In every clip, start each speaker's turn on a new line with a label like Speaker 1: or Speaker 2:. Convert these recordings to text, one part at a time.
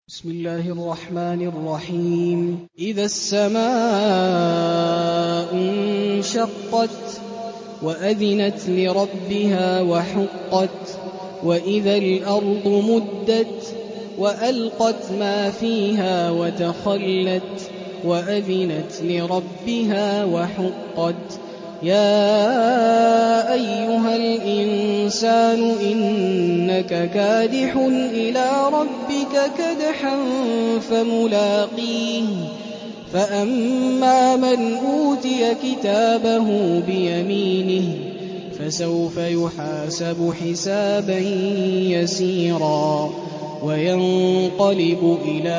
Speaker 1: بسم الله الرحمن الرحيم. إذا السماء انشقت وأذنت لربها وحقت وإذا الأرض مدت وألقت ما فيها وتخلت وأذنت لربها وحقت يا أيها الإنسان إنك كادح إلى ربك كدحا فملاقيه فأما من أوتي كتابه بيمينه فسوف يحاسب حسابا يسيرا وينقلب إلى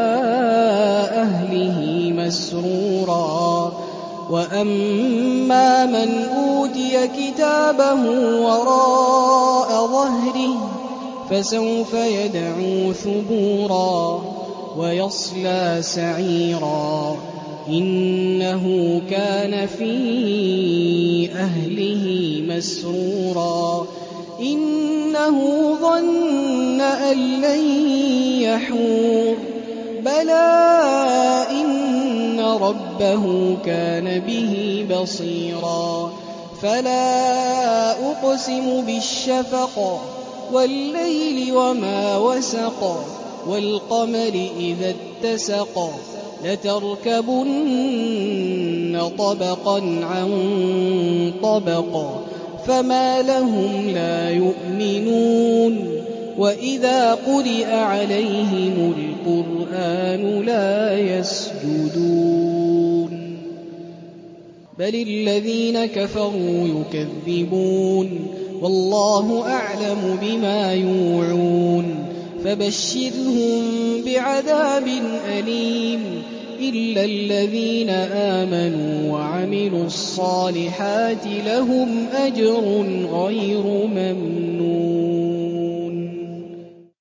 Speaker 1: أهله مسرورا وأما من أوتي كتابه وراء ظهره فسوف يدعو ثبورا ويصلى سعيرا إنه كان في أهله مسرورا إنه ظن أن لن يحور بلى إن ربه كان به بصيرا فلا أقسم بالشفق والليل وما وسق والقمر إذا اتسق لتركبن طبقا عن طبق فما لهم لا يؤمنون وإذا قرئ عليهم القرآن لا يسجدون بل الذين كفروا يكذبون والله أعلم بما يوعون فبشرهم بعذاب أليم إلا الذين آمنوا وعملوا الصالحات لهم أجر غير ممنون